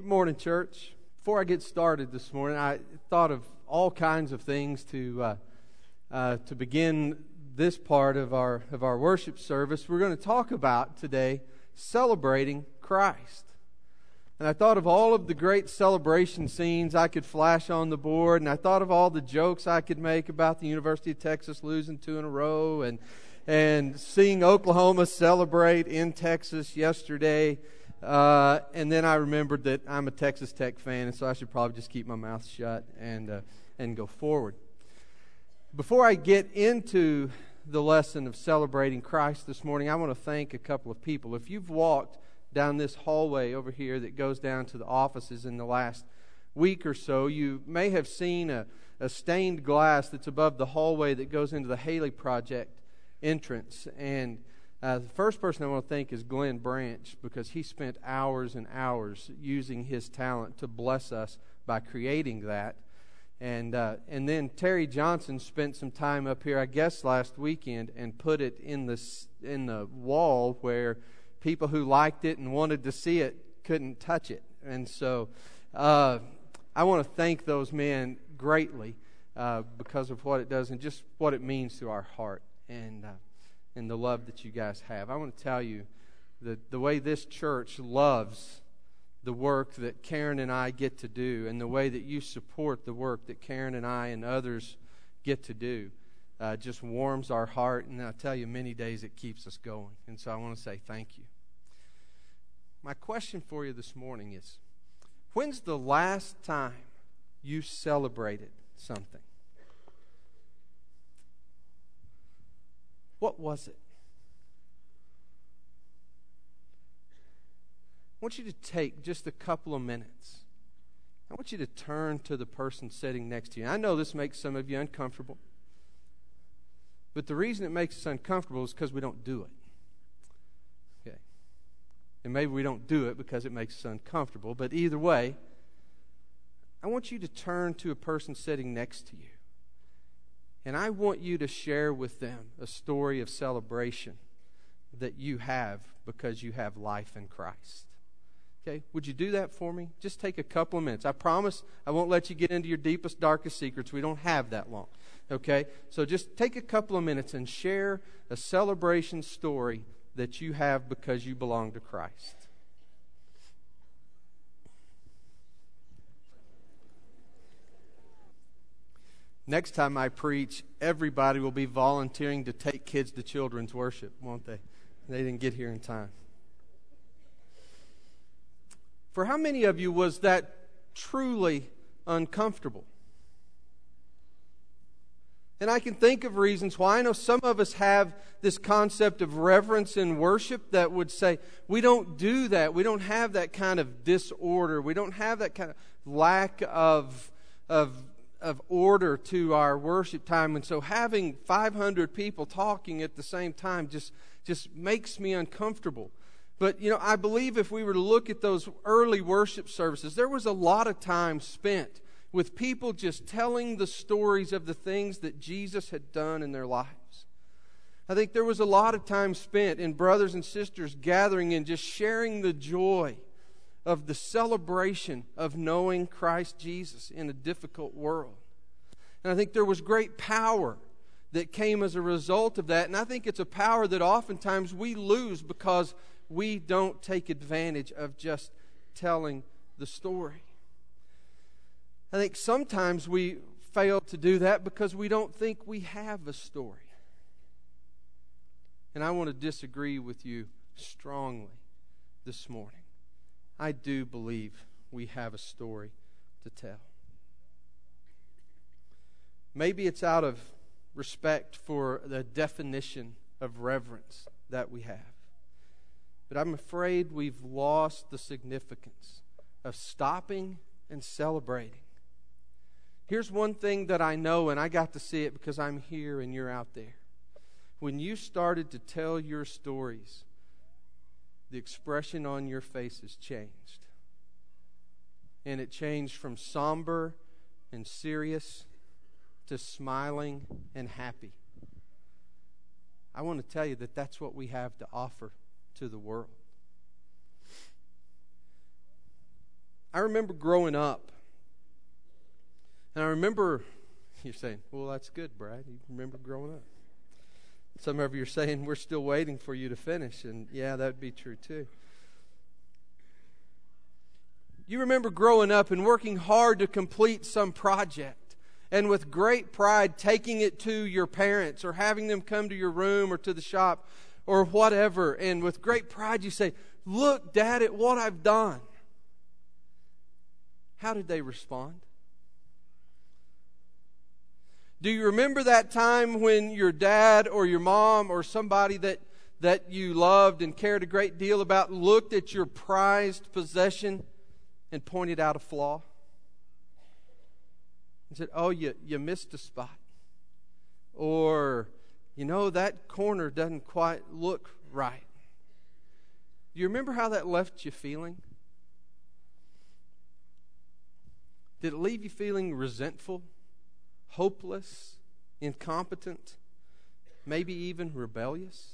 Good morning, church. Before I get started this morning, I thought of all kinds of things to begin this part of our worship service. We're going to talk about today celebrating Christ. And I thought of all of the great celebration scenes I could flash on the board, and I thought of all the jokes I could make about the University of Texas losing 2 in a row, and seeing Oklahoma celebrate in Texas yesterday. And then I remembered that I'm a Texas Tech fan, and so I should probably just keep my mouth shut and go forward. Before I get into the lesson of celebrating Christ this morning, I want to thank a couple of people. If you've walked down this hallway over here that goes down to the offices in the last week or so, you may have seen a stained glass that's above the hallway that goes into the Haley Project entrance. And the first person I want to thank is Glenn Branch, because he spent hours and hours using his talent to bless us by creating that. And then Terry Johnson spent some time up here, I guess last weekend, and put it in the wall where people who liked it and wanted to see it couldn't touch it. And so I want to thank those men greatly because of what it does and just what it means to our heart and the love that you guys have. I want to tell you that the way this church loves the work that Karen and I get to do, and the way that you support the work that Karen and I and others get to do, just warms our heart, and I tell you, many days it keeps us going. And so I want to say thank you. My question for you this morning is, when's the last time you celebrated something? What was it? I want you to take just a couple of minutes. I want you to turn to the person sitting next to you. I know this makes some of you uncomfortable, but the reason it makes us uncomfortable is because we don't do it. Okay. And maybe we don't do it because it makes us uncomfortable, but either way, I want you to turn to a person sitting next to you. And I want you to share with them a story of celebration that you have because you have life in Christ. Okay? Would you do that for me? Just take a couple of minutes. I promise I won't let you get into your deepest, darkest secrets. We don't have that long. Okay? So just take a couple of minutes and share a celebration story that you have because you belong to Christ. Next time I preach, everybody will be volunteering to take kids to children's worship, won't they? They didn't get here in time. For how many of you was that truly uncomfortable? And I can think of reasons why. I know some of us have this concept of reverence in worship that would say, we don't do that. We don't have that kind of disorder. We don't have that kind of lack of order to our worship time. And so having 500 people talking at the same time just makes me uncomfortable. But, I believe if we were to look at those early worship services, there was a lot of time spent with people just telling the stories of the things that Jesus had done in their lives. I think there was a lot of time spent in brothers and sisters gathering and just sharing the joy of the celebration of knowing Christ Jesus in a difficult world. And I think there was great power that came as a result of that. And I think it's a power that oftentimes we lose because we don't take advantage of just telling the story. I think sometimes we fail to do that because we don't think we have a story. And I want to disagree with you strongly this morning. I do believe we have a story to tell. Maybe it's out of respect for the definition of reverence that we have. But I'm afraid we've lost the significance of stopping and celebrating. Here's one thing that I know, and I got to see it because I'm here and you're out there. When you started to tell your stories, the expression on your faces changed. And it changed from somber and serious to smiling and happy. I want to tell you that that's what we have to offer to the world. I remember growing up, and I remember, you're saying, well, that's good, Brad. You remember growing up. Some of you are saying, we're still waiting for you to finish, and yeah, that would be true too. You remember growing up and working hard to complete some project, and with great pride taking it to your parents or having them come to your room or to the shop or whatever, and with great pride you say, look, Dad, at what I've done. How did they respond? Do you remember that time when your dad or your mom or somebody that you loved and cared a great deal about looked at your prized possession and pointed out a flaw? And said, oh, you missed a spot. Or, that corner doesn't quite look right. Do you remember how that left you feeling? Did it leave you feeling resentful, hopeless, incompetent, maybe even rebellious?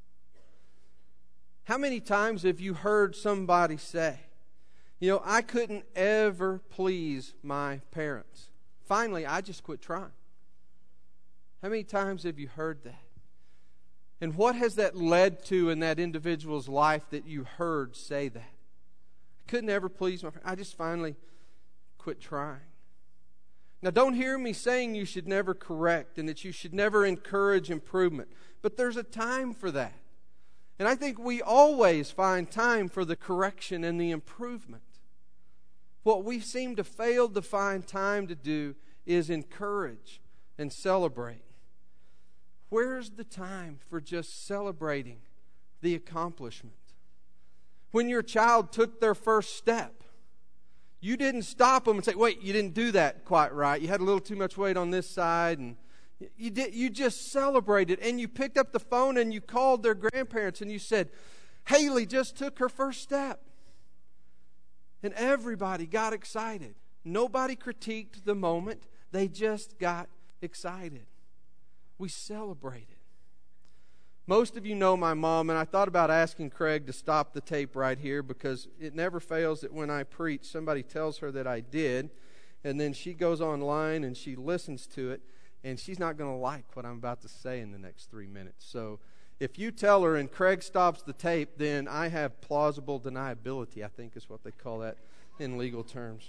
How many times have you heard somebody say, I couldn't ever please my parents. Finally, I just quit trying. How many times have you heard that? And what has that led to in that individual's life that you heard say that? I couldn't ever please my parents. I just finally quit trying. Now, don't hear me saying you should never correct and that you should never encourage improvement. But there's a time for that. And I think we always find time for the correction and the improvement. What we seem to fail to find time to do is encourage and celebrate. Where's the time for just celebrating the accomplishment? When your child took their first step, you didn't stop them and say, wait, you didn't do that quite right. You had a little too much weight on this side. And you just celebrated. And you picked up the phone and you called their grandparents and you said, Haley just took her first step. And everybody got excited. Nobody critiqued the moment. They just got excited. We celebrated. Most of you know my mom, and I thought about asking Craig to stop the tape right here because it never fails that when I preach, somebody tells her that I did, and then she goes online and she listens to it, and she's not going to like what I'm about to say in the next 3 minutes. So if you tell her and Craig stops the tape, then I have plausible deniability, I think is what they call that in legal terms.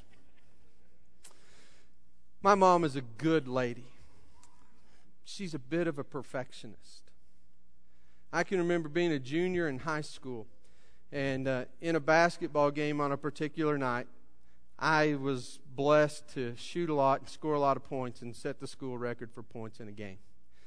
My mom is a good lady. She's a bit of a perfectionist. I can remember being a junior in high school, and in a basketball game on a particular night, I was blessed to shoot a lot and score a lot of points and set the school record for points in a game.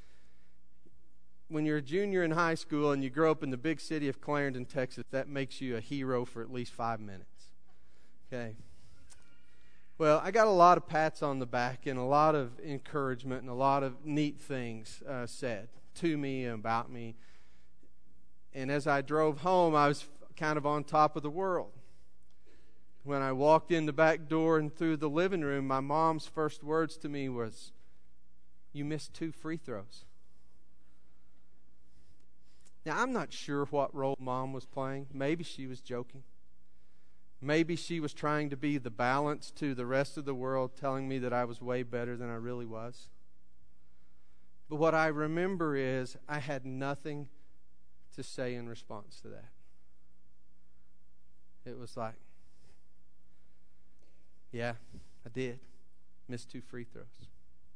When you're a junior in high school and you grow up in the big city of Clarendon, Texas, that makes you a hero for at least 5 minutes. Okay. Well, I got a lot of pats on the back and a lot of encouragement and a lot of neat things said to me and about me. And as I drove home, I was kind of on top of the world. When I walked in the back door and through the living room, my mom's first words to me was, "You missed 2 free throws." Now, I'm not sure what role Mom was playing. Maybe she was joking. Maybe she was trying to be the balance to the rest of the world, telling me that I was way better than I really was. But what I remember is I had nothing to say in response to that. It was like, yeah, I did. Missed 2 free throws.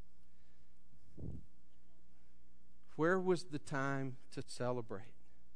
Where was the time to celebrate?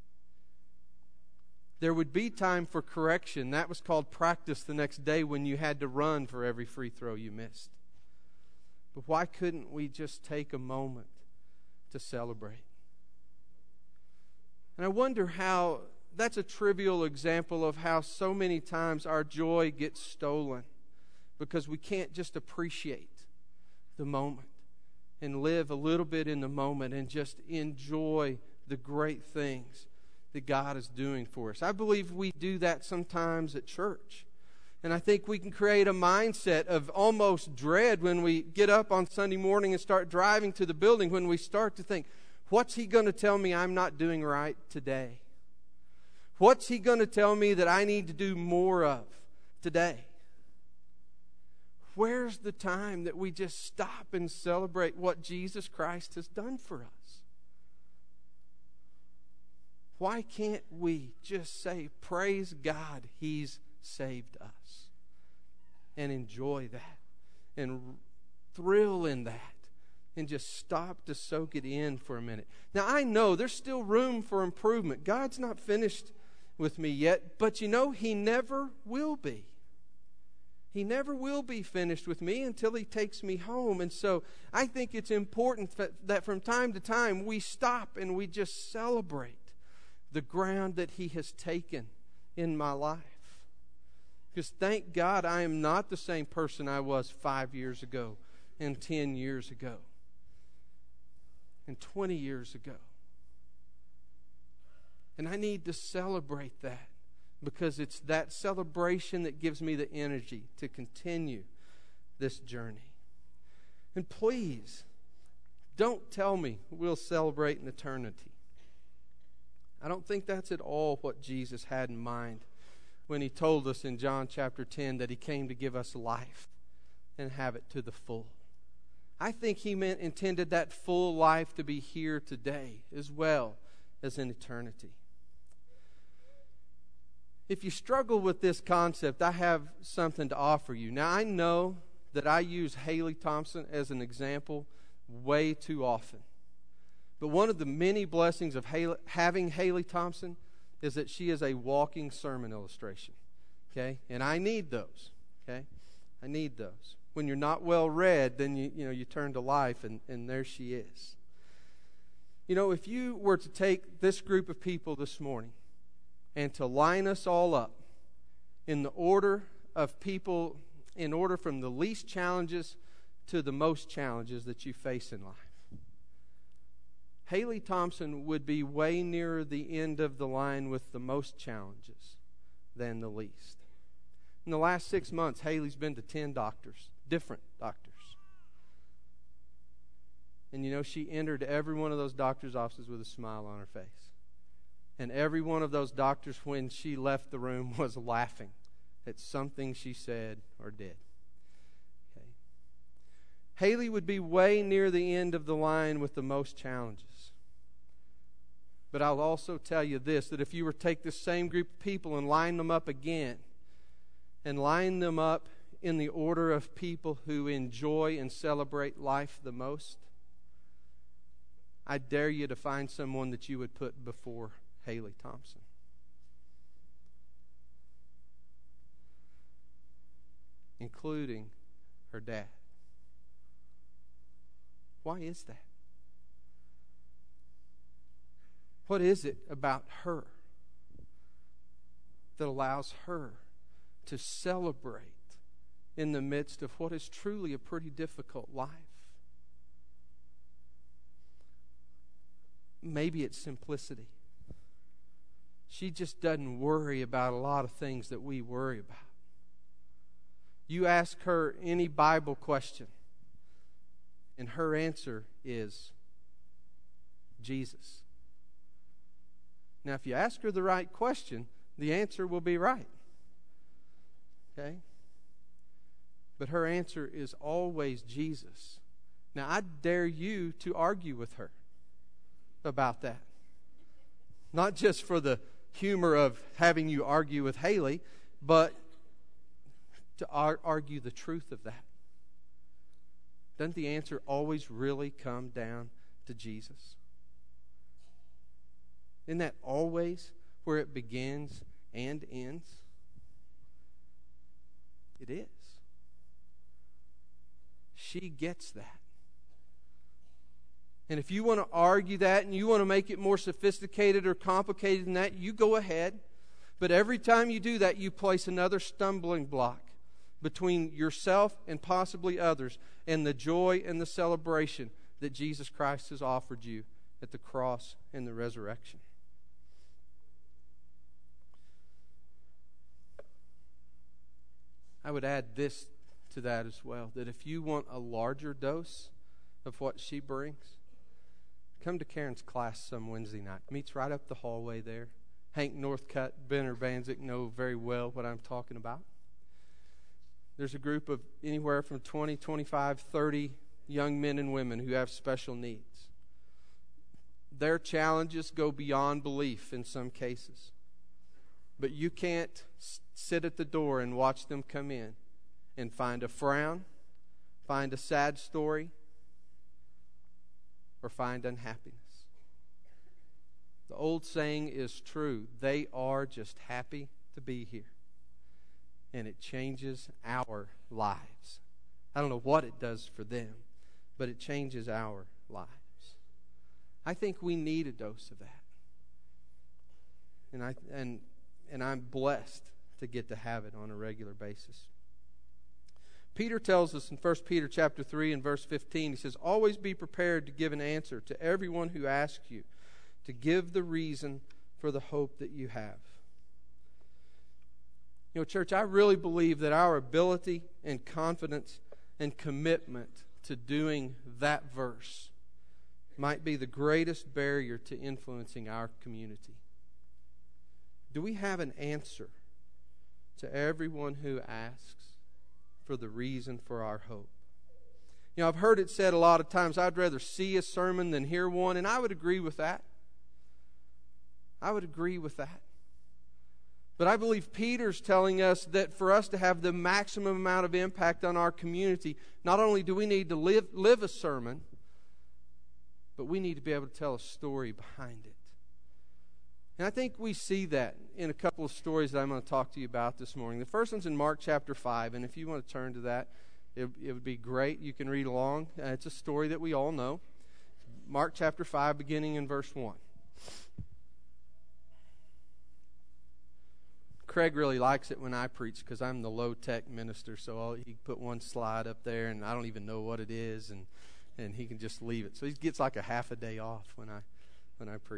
There would be time for correction. That was called practice the next day when you had to run for every free throw you missed. But why couldn't we just take a moment to celebrate? And I wonder how that's a trivial example of how so many times our joy gets stolen because we can't just appreciate the moment and live a little bit in the moment and just enjoy the great things that God is doing for us. I believe we do that sometimes at church. And I think we can create a mindset of almost dread when we get up on Sunday morning and start driving to the building, when we start to think, what's he going to tell me I'm not doing right today? What's he going to tell me that I need to do more of today? Where's the time that we just stop and celebrate what Jesus Christ has done for us? Why can't we just say, praise God, He's saved us, and enjoy that, and thrill in that, and just stop to soak it in for a minute? Now, I know there's still room for improvement. God's not finished with me yet, but He never will be. He never will be finished with me until He takes me home. And so I think it's important that from time to time we stop and we just celebrate the ground that He has taken in my life. Because thank God I am not the same person I was 5 years ago, and 10 years ago, and 20 years ago. And I need to celebrate that, because it's that celebration that gives me the energy to continue this journey. And please, don't tell me we'll celebrate in eternity. I don't think that's at all what Jesus had in mind when He told us in John chapter 10 that He came to give us life and have it to the full. I think He intended that full life to be here today as well as in eternity. If you struggle with this concept, I have something to offer you. Now, I know that I use Haley Thompson as an example way too often. But one of the many blessings of having Haley Thompson is that she is a walking sermon illustration. Okay? And I need those. Okay? I need those. When you're not well read, then you turn to life, and there she is. If you were to take this group of people this morning and to line us all up in the order of people, in order from the least challenges to the most challenges that you face in life, Haley Thompson would be way nearer the end of the line with the most challenges than the least. In the last 6 months, Haley's been to 10 doctors, different doctors. And she entered every one of those doctors' offices with a smile on her face. And every one of those doctors, when she left the room, was laughing at something she said or did. Okay. Haley would be way near the end of the line with the most challenges. But I'll also tell you this, that if you were to take this same group of people and line them up again, and line them up in the order of people who enjoy and celebrate life the most, I dare you to find someone that you would put before Haley Thompson. Including her dad. Why is that? What is it about her that allows her to celebrate in the midst of what is truly a pretty difficult life? Maybe it's simplicity. She just doesn't worry about a lot of things that we worry about. You ask her any Bible question, and her answer is Jesus. Now, if you ask her the right question, the answer will be right. Okay? But her answer is always Jesus. Now, I dare you to argue with her about that. Not just for the humor of having you argue with Haley, but to argue the truth of that. Doesn't the answer always really come down to Jesus? Isn't that always where it begins and ends? It is. She gets that. And if you want to argue that and you want to make it more sophisticated or complicated than that, you go ahead. But every time you do that, you place another stumbling block between yourself and possibly others and the joy and the celebration that Jesus Christ has offered you at the cross and the resurrection. I would add this to that as well, that if you want a larger dose of what she brings, come to Karen's class some Wednesday night. Meets right up the hallway there. Hank Northcutt, Ben Urbanzik know very well what I'm talking about. There's a group of anywhere from 20, 25, 30 young men and women who have special needs. Their challenges go beyond belief in some cases. But you can't sit at the door and watch them come in and find a frown, find a sad story, or find unhappiness. The old saying is true. They are just happy to be here. And it changes our lives. I don't know what it does for them, but it changes our lives. I think we need a dose of that. And I'm blessed to get to have it on a regular basis. Peter tells us in 1 Peter chapter 3 and verse 15, he says, "Always be prepared to give an answer to everyone who asks you, to give the reason for the hope that you have." You know, church, I really believe that our ability and confidence and commitment to doing that verse might be the greatest barrier to influencing our community. Do we have an answer to everyone who asks for the reason for our hope? You know, I've heard it said a lot of times, I'd rather see a sermon than hear one, and I would agree with that. I would agree with that. But I believe Peter's telling us that for us to have the maximum amount of impact on our community, not only do we need to live a sermon, but we need to be able to tell a story behind it. And I think we see that in a couple of stories that I'm going to talk to you about this morning. The first one's in Mark chapter 5, and if you want to turn to that, it would be great. You can read along. It's a story that we all know. Mark chapter 5, beginning in verse 1. Craig really likes it when I preach because I'm the low-tech minister, so he put one slide up there, and I don't even know what it is, and he can just leave it. So he gets like a half a day off when I preach.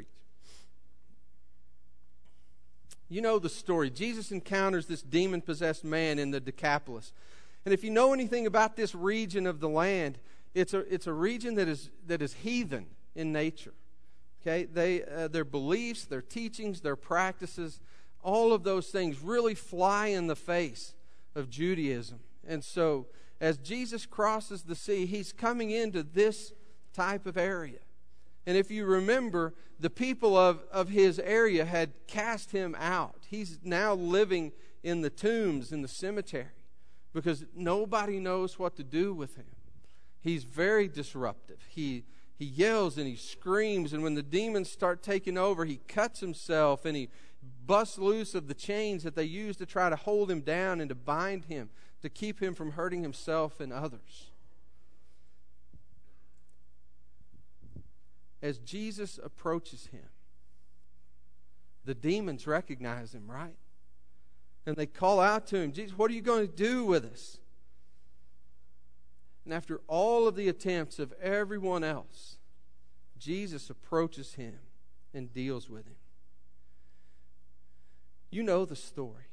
You know the story. Jesus encounters this demon-possessed man in the Decapolis. And if you know anything about this region of the land, it's a region that is heathen in nature. Okay? Their beliefs, their teachings, their practices, all of those things really fly in the face of Judaism. And so, as Jesus crosses the sea, he's coming into this type of area. And if you remember, the people of his area had cast him out. He's now living in the tombs, in the cemetery, because nobody knows what to do with him. He's very disruptive. He yells and he screams, and when the demons start taking over, he cuts himself and he busts loose of the chains that they use to try to hold him down and to bind him, to keep him from hurting himself and others. As Jesus approaches him, the demons recognize him, right? And they call out to him, "Jesus, what are you going to do with us?" And after all of the attempts of everyone else, Jesus approaches him and deals with him. You know the story.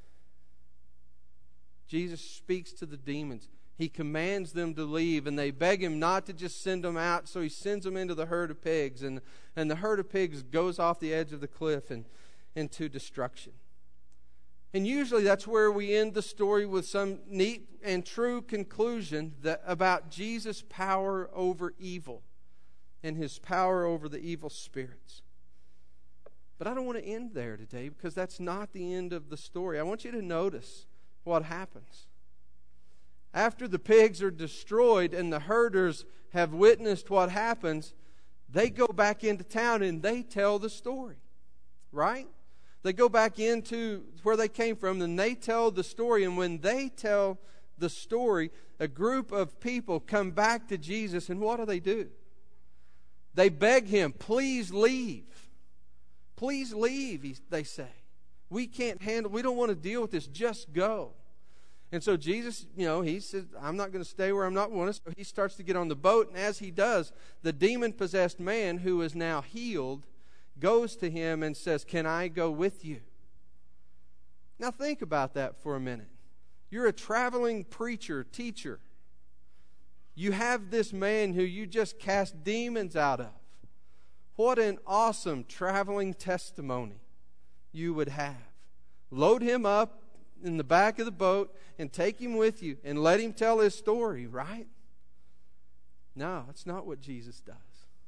Jesus speaks to the demons. He commands them to leave, and they beg him not to just send them out, so he sends them into the herd of pigs, and the herd of pigs goes off the edge of the cliff and into destruction. And usually that's where we end the story, with some neat and true conclusion about Jesus' power over evil and his power over the evil spirits. But I don't want to end there today, because that's not the end of the story. I want you to notice what happens. After the pigs are destroyed and the herders have witnessed what happens, they go back into town and they tell the story, right? They go back into where they came from and they tell the story. And when they tell the story, a group of people come back to Jesus, and what do? They beg him, "Please leave. Please leave," they say. We don't want to deal with this. Just go. And so Jesus, he says, "I'm not going to stay where I'm not wanted." So he starts to get on the boat. And as he does, the demon-possessed man, who is now healed, goes to him and says, "Can I go with you?" Now think about that for a minute. You're a traveling preacher, teacher. You have this man who you just cast demons out of. What an awesome traveling testimony you would have. Load him up in the back of the boat and take him with you and let him tell his story, right? No, that's not what Jesus does.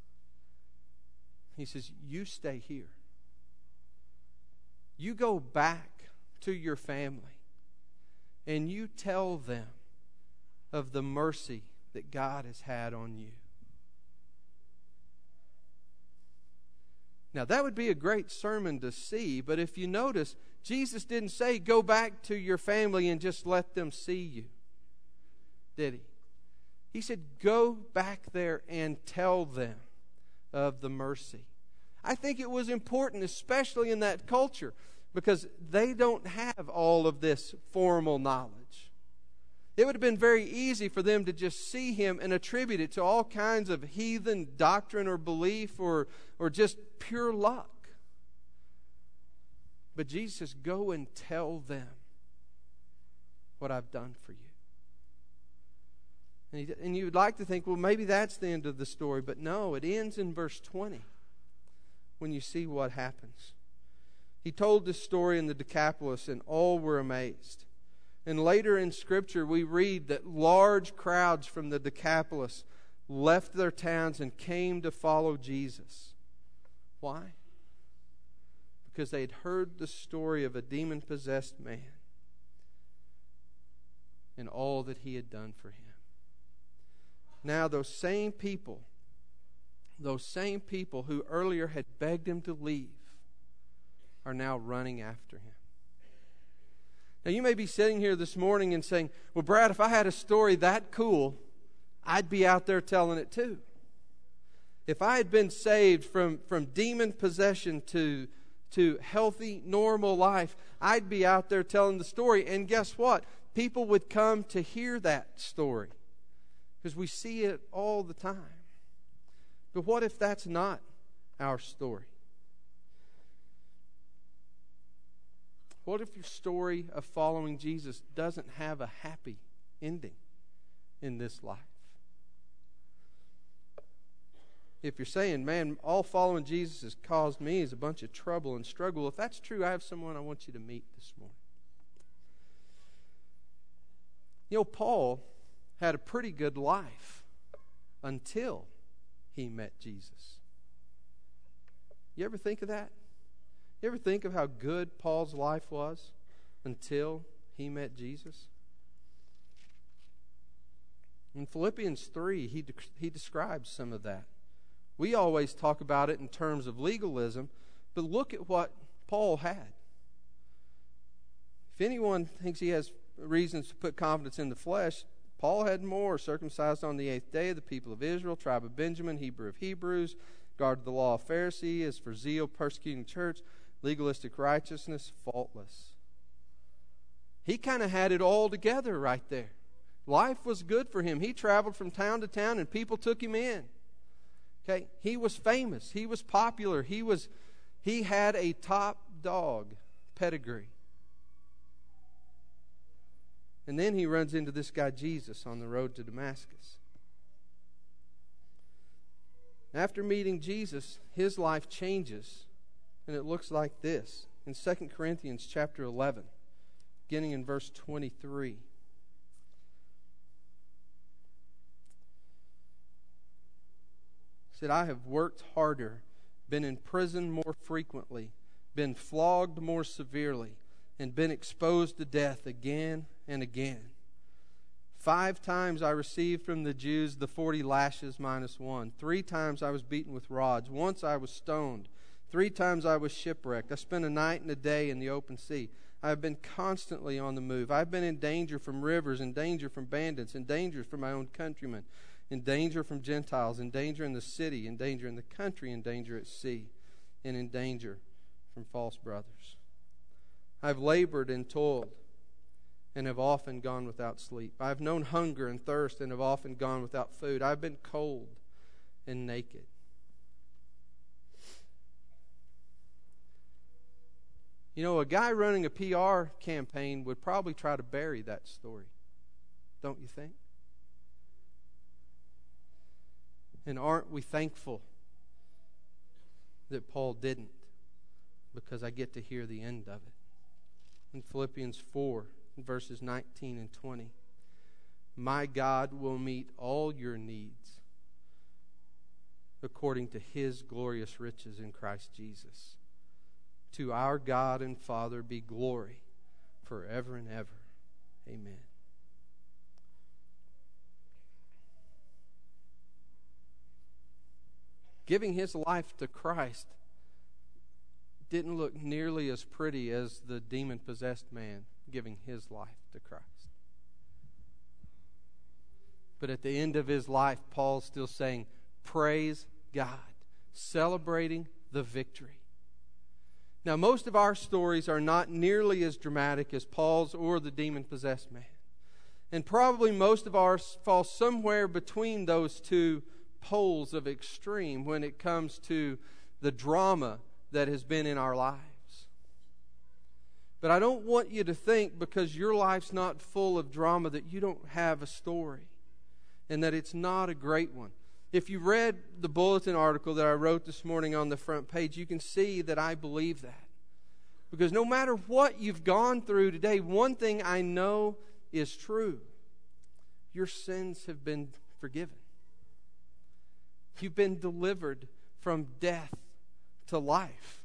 He says, you stay here. You go back to your family and you tell them of the mercy that God has had on you. Now, that would be a great sermon to see, but if you notice, Jesus didn't say, go back to your family and just let them see you. Did he? He said, go back there and tell them of the mercy. I think it was important, especially in that culture, because they don't have all of this formal knowledge. It would have been very easy for them to just see him and attribute it to all kinds of heathen doctrine or belief or just pure luck. But Jesus says, go and tell them what I've done for you. And you would like to think, well, maybe that's the end of the story. But no, it ends in verse 20 when you see what happens. He told this story in the Decapolis, and all were amazed. And later in Scripture, we read that large crowds from the Decapolis left their towns and came to follow Jesus. Why? Because they had heard the story of a demon-possessed man and all that he had done for him. Now those same people who earlier had begged him to leave are now running after him. Now you may be sitting here this morning and saying, well, Brad, if I had a story that cool, I'd be out there telling it too. If I had been saved from demon possession to healthy, normal life, I'd be out there telling the story. And guess what? People would come to hear that story because we see it all the time. But what if that's not our story? What if your story of following Jesus doesn't have a happy ending in this life? If you're saying, man, all following Jesus has caused me is a bunch of trouble and struggle, if that's true, I have someone I want you to meet this morning. You know, Paul had a pretty good life until he met Jesus. You ever think of that? You ever think of how good Paul's life was until he met Jesus? In Philippians 3, he describes some of that. We always talk about it in terms of legalism, but look at what Paul had. If anyone thinks he has reasons to put confidence in the flesh, Paul had more. Circumcised on the 8th day of the people of Israel, tribe of Benjamin, Hebrew of Hebrews, guarded the law of Pharisee, as for zeal, persecuting the church, legalistic righteousness, faultless. He kind of had it all together right there. Life was good for him. He traveled from town to town and people took him in. Okay, he was famous. He was popular. He had a top dog pedigree. And then he runs into this guy Jesus on the road to Damascus. After meeting Jesus, his life changes. And it looks like this. In 2 Corinthians chapter 11, beginning in verse 23. It said, I have worked harder, been in prison more frequently, been flogged more severely, and been exposed to death again and again. 5 times I received from the Jews the 40 lashes minus 1. 3 times I was beaten with rods. Once I was stoned. 3 times I was shipwrecked. I spent a night and a day in the open sea. I have been constantly on the move. I've been in danger from rivers, in danger from bandits, in danger from my own countrymen, in danger from Gentiles, in danger in the city, in danger in the country, in danger at sea, and in danger from false brothers. I've labored and toiled and have often gone without sleep. I've known hunger and thirst and have often gone without food. I've been cold and naked. You know, a guy running a PR campaign would probably try to bury that story. Don't you think? And aren't we thankful that Paul didn't? Because I get to hear the end of it. in Philippians 4, verses 19 and 20. My God will meet all your needs according to His glorious riches in Christ Jesus. To our God and Father be glory forever and ever. Amen. Giving his life to Christ didn't look nearly as pretty as the demon-possessed man giving his life to Christ. But at the end of his life, Paul's still saying, praise God, celebrating the victory. Now, most of our stories are not nearly as dramatic as Paul's or the demon-possessed man. And probably most of ours fall somewhere between those two poles of extreme when it comes to the drama that has been in our lives. But I don't want you to think because your life's not full of drama that you don't have a story and that it's not a great one. If you read the bulletin article that I wrote this morning on the front page, you can see that I believe that. Because no matter what you've gone through today, one thing I know is true. Your sins have been forgiven. You've been delivered from death to life.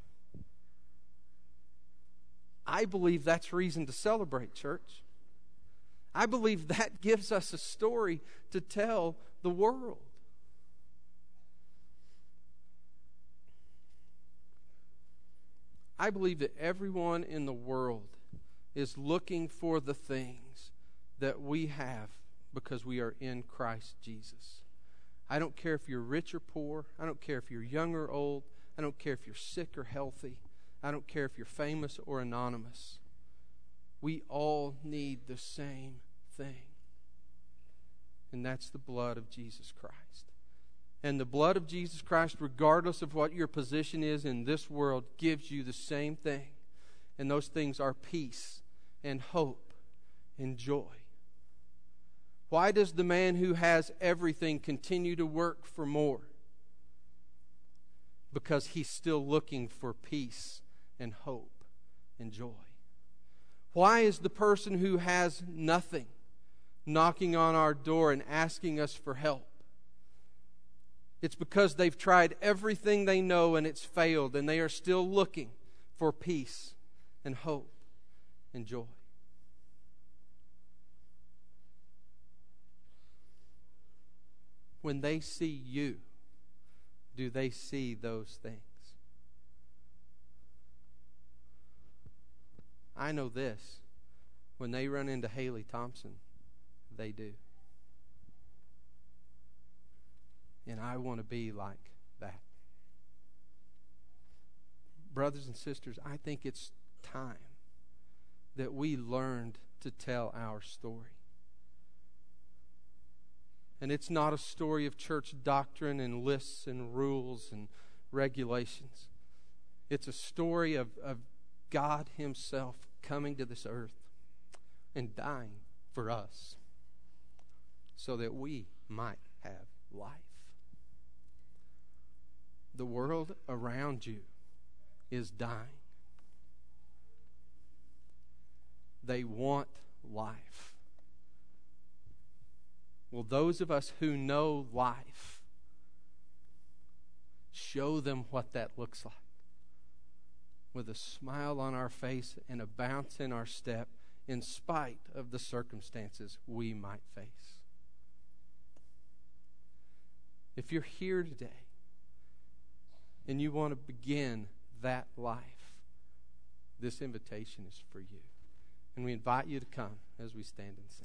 I believe that's reason to celebrate, church. I believe that gives us a story to tell the world. I believe that everyone in the world is looking for the things that we have because we are in Christ Jesus. I don't care if you're rich or poor. I don't care if you're young or old. I don't care if you're sick or healthy. I don't care if you're famous or anonymous. We all need the same thing. And that's the blood of Jesus Christ. And the blood of Jesus Christ, regardless of what your position is in this world, gives you the same thing. And those things are peace and hope and joy. Why does the man who has everything continue to work for more? Because he's still looking for peace and hope and joy. Why is the person who has nothing knocking on our door and asking us for help? It's because they've tried everything they know and it's failed, and they are still looking for peace and hope and joy. When they see you, do they see those things? I know this. When they run into Haley Thompson, they do. And I want to be like that. Brothers and sisters, I think it's time that we learned to tell our story. And it's not a story of church doctrine and lists and rules and regulations. It's a story of God Himself coming to this earth and dying for us so that we might have life. The world around you is dying. They want life. Well, those of us who know life, show them what that looks like. With a smile on our face and a bounce in our step, in spite of the circumstances we might face. If you're here today and you want to begin that life, this invitation is for you. And we invite you to come as we stand and sing.